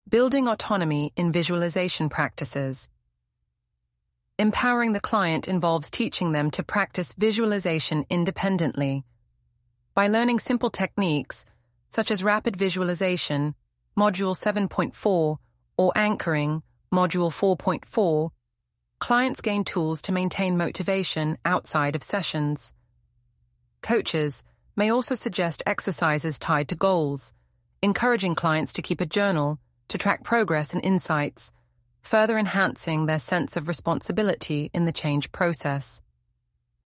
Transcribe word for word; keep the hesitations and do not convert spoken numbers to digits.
Building autonomy in visualization practices. Empowering the client involves teaching them to practice visualization independently. By learning simple techniques, such as rapid visualization, Module seven point four, or anchoring, Module four point four, clients gain tools to maintain motivation outside of sessions. Coaches may also suggest exercises tied to goals, encouraging clients to keep a journal to track progress and insights, further enhancing their sense of responsibility in the change process.